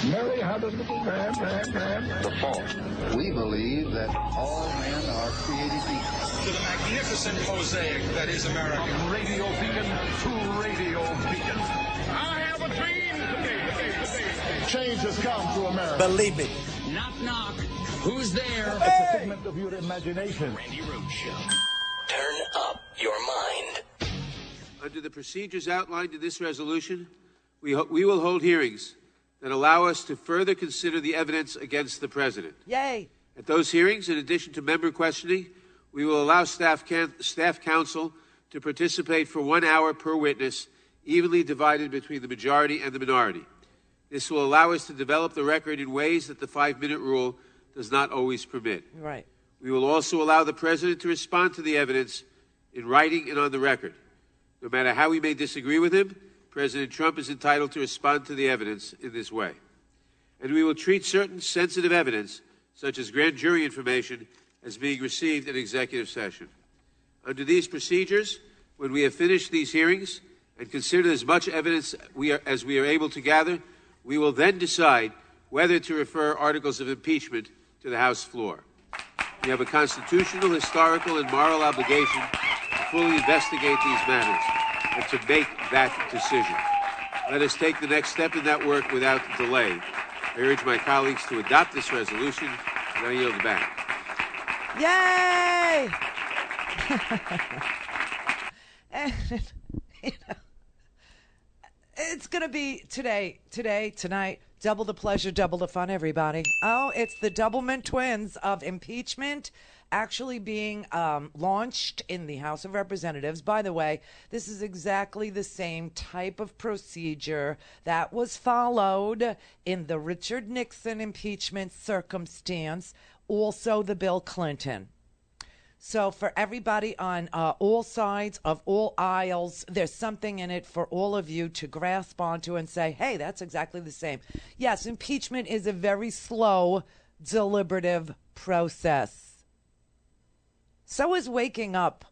Mary had a little lamb, the fall. We believe that all men are created equal. To the magnificent mosaic that is America. From Radio Beacon to Radio Beacon. I have a dream today. Change has come to America. Believe me. Knock, knock. Who's there? It's a figment of your imagination. Randy Rhoads Show. Turn up your mind. Under the procedures outlined in this resolution, we will hold hearings that allow us to further consider the evidence against the president. Yay. At those hearings, in addition to member questioning, we will allow staff counsel to participate for 1 hour per witness, evenly divided between the majority and the minority. This will allow us to develop the record in ways that the 5-minute rule does not always permit. Right. We will also allow the president to respond to the evidence in writing and on the record. No matter how we may disagree with him, President Trump is entitled to respond to the evidence in this way. And we will treat certain sensitive evidence, such as grand jury information, as being received in executive session. Under these procedures, when we have finished these hearings and considered as much evidence as we are able to gather, we will then decide whether to refer articles of impeachment to the House floor. We have a constitutional, historical, and moral obligation to fully investigate these matters and to make that decision. Let us take the next step in that work without delay. I urge my colleagues to adopt this resolution, and I yield back. Yay! And, it's going to be tonight, double the pleasure, double the fun, everybody. Oh, it's the Doublemint twins of impeachment actually being launched in the House of Representatives. By the way, this is exactly the same type of procedure that was followed in the Richard Nixon impeachment circumstance, also the Bill Clinton. So for everybody on all sides of all aisles, there's something in it for all of you to grasp onto and say, hey, that's exactly the same. Yes, impeachment is a very slow, deliberative process. So is waking up.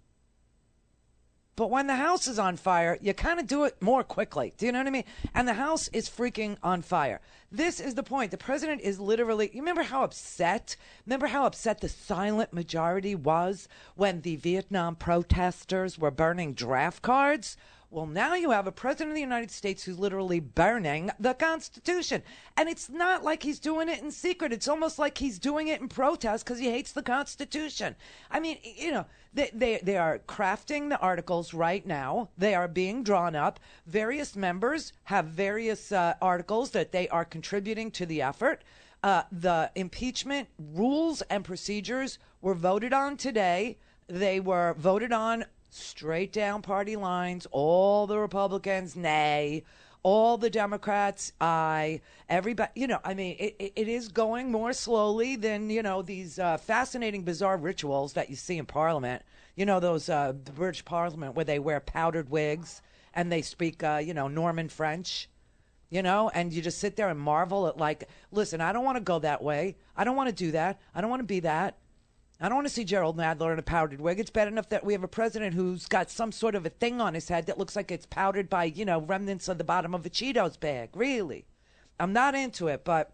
But when the house is on fire, you kind of do it more quickly. Do you know what I mean? And the house is freaking on fire. This is the point. The president is literally, you remember how upset the silent majority was when the Vietnam protesters were burning draft cards? Well, now you have a president of the United States who's literally burning the Constitution. And it's not like he's doing it in secret. It's almost like he's doing it in protest because he hates the Constitution. I mean, you know, they are crafting the articles right now. They are being drawn up. Various members have various articles that they are contributing to the effort. The impeachment rules and procedures were voted on today. They were voted on straight down party lines. All the Republicans, nay. All the Democrats, aye. Everybody, you know, I mean, it is going more slowly than, you know, these fascinating, bizarre rituals that you see in Parliament. You know, those the British Parliament where they wear powdered wigs and they speak, you know, Norman French. You know, and you just sit there and marvel at, like, listen, I don't want to go that way. I don't want to do that. I don't want to be that. I don't want to see Gerald Nadler in a powdered wig. It's bad enough that we have a president who's got some sort of a thing on his head that looks like it's powdered by, you know, remnants of the bottom of a Cheetos bag. Really. I'm not into it, but,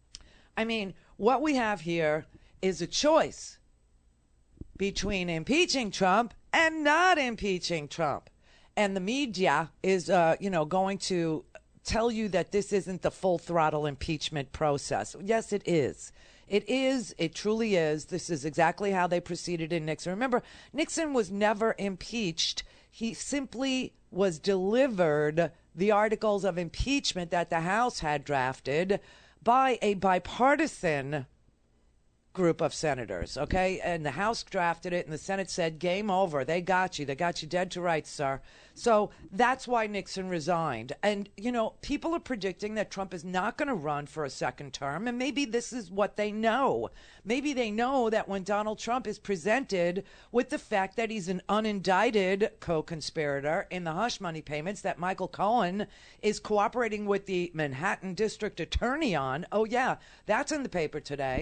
I mean, what we have here is a choice between impeaching Trump and not impeaching Trump. And the media is, you know, going to tell you that this isn't the full throttle impeachment process. Yes, it is. It is. It truly is. This is exactly how they proceeded in Nixon. Remember, Nixon was never impeached. He simply was delivered the articles of impeachment that the House had drafted by a bipartisan group of senators, okay? And the House drafted it, and the Senate said, game over. They got you. They got you dead to rights, sir. So that's why Nixon resigned. And, you know, people are predicting that Trump is not going to run for a second term, and maybe this is what they know. Maybe they know that when Donald Trump is presented with the fact that he's an unindicted co-conspirator in the hush money payments that Michael Cohen is cooperating with the Manhattan District Attorney on, oh, yeah, that's in the paper today.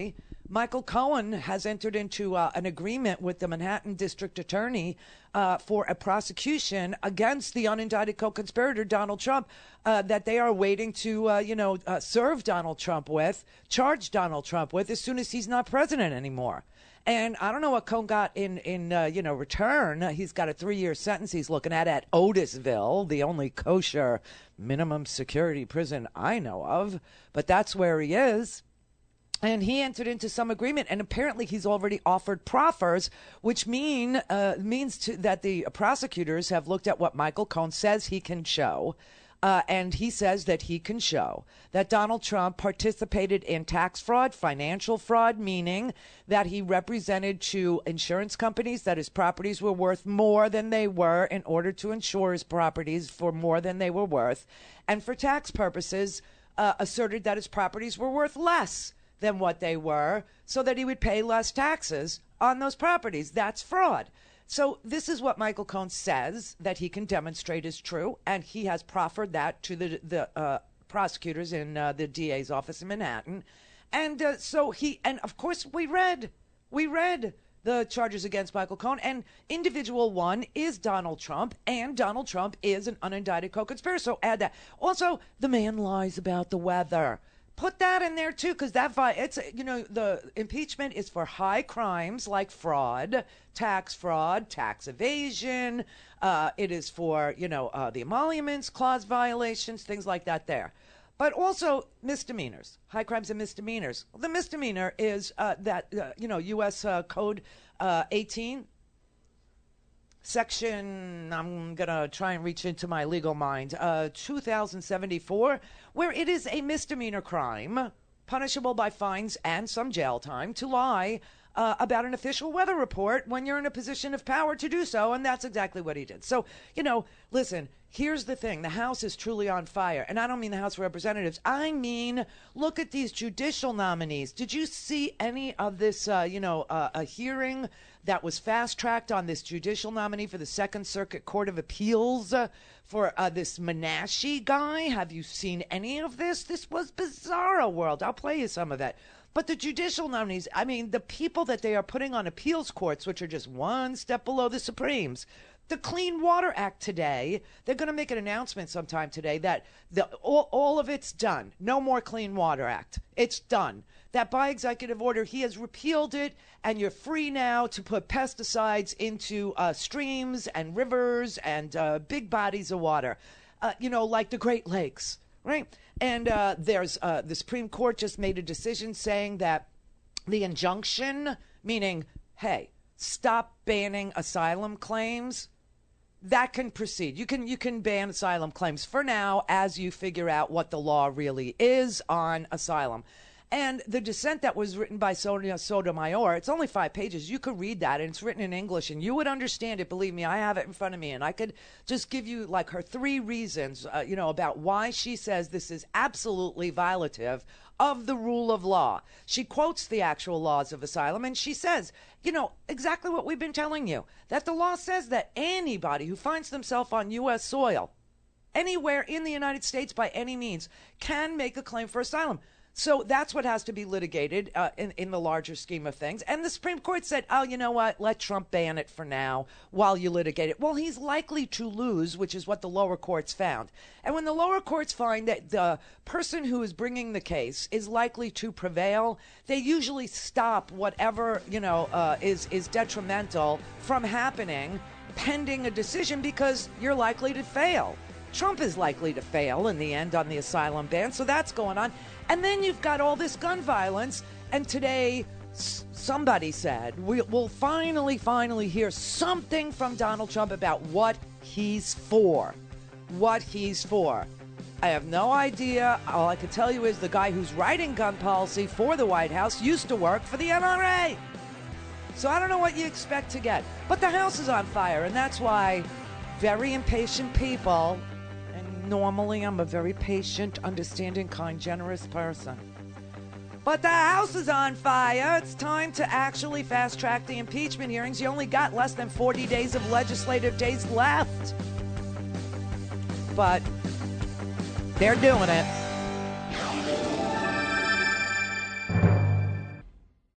Michael Cohen has entered into an agreement with the Manhattan District Attorney for a prosecution against the unindicted co-conspirator Donald Trump that they are waiting to, serve Donald Trump with, charge Donald Trump with as soon as he's not president anymore. And I don't know what Cohen got in return. He's got a 3-year sentence he's looking at Otisville, the only kosher minimum security prison I know of. But that's where he is. And he entered into some agreement, and apparently he's already offered proffers, which means that the prosecutors have looked at what Michael Cohen says he can show. And he says that he can show that Donald Trump participated in tax fraud, financial fraud, meaning that he represented to insurance companies that his properties were worth more than they were in order to insure his properties for more than they were worth. And for tax purposes, asserted that his properties were worth less than what they were so that he would pay less taxes on those properties. That's fraud. So this is what Michael Cohen says that he can demonstrate is true, and he has proffered that to the prosecutors in the DA's office in Manhattan. And and of course we read the charges against Michael Cohen, and individual one is Donald Trump, and Donald Trump is an unindicted co-conspirator. So add that. Also, the man lies about the weather. Put that in there too, because the impeachment is for high crimes like fraud, tax evasion. It is for the emoluments clause violations, things like that. There, but also misdemeanors, high crimes and misdemeanors. The misdemeanor is U.S. Code 18. Section, I'm going to try and reach into my legal mind, 2074, where it is a misdemeanor crime, punishable by fines and some jail time, to lie about an official weather report when you're in a position of power to do so, and that's exactly what he did. So, listen, here's the thing. The House is truly on fire, and I don't mean the House of Representatives. I mean, look at these judicial nominees. Did you see any of this, a hearing that was fast-tracked on this judicial nominee for the Second Circuit Court of Appeals for this Menashe guy? Have you seen any of this? This was bizarro world. I'll play you some of that. But the judicial nominees, I mean, the people that they are putting on appeals courts, which are just one step below the Supremes. The Clean Water Act today, they're going to make an announcement sometime today that all of it's done. No more Clean Water Act. It's done. That by executive order, he has repealed it, and you're free now to put pesticides into streams and rivers and big bodies of water, like the Great Lakes, right? And the Supreme Court just made a decision saying that the injunction, meaning, hey, stop banning asylum claims, that can proceed. You can ban asylum claims for now as you figure out what the law really is on asylum. And the dissent that was written by Sonia Sotomayor, it's only 5 pages. You could read that, and it's written in English, and you would understand it. Believe me, I have it in front of me, and I could just give you like her 3 reasons, about why she says this is absolutely violative of the rule of law. She quotes the actual laws of asylum, and she says, exactly what we've been telling you, that the law says that anybody who finds themselves on U.S. soil, anywhere in the United States by any means, can make a claim for asylum. So that's what has to be litigated in the larger scheme of things. And the Supreme Court said, oh, you know what? Let Trump ban it for now while you litigate it. Well, he's likely to lose, which is what the lower courts found. And when the lower courts find that the person who is bringing the case is likely to prevail, they usually stop whatever, is detrimental from happening pending a decision because you're likely to fail. Trump is likely to fail in the end on the asylum ban, so that's going on. And then you've got all this gun violence, and today somebody said we'll finally hear something from Donald Trump about what he's for. What he's for. I have no idea. All I can tell you is the guy who's writing gun policy for the White House used to work for the NRA. So I don't know what you expect to get. But the House is on fire, and that's why very impatient people, and normally I'm a very patient, understanding, kind, generous person. But the House is on fire. It's time to actually fast-track the impeachment hearings. You only got less than 40 days of legislative days left. But they're doing it.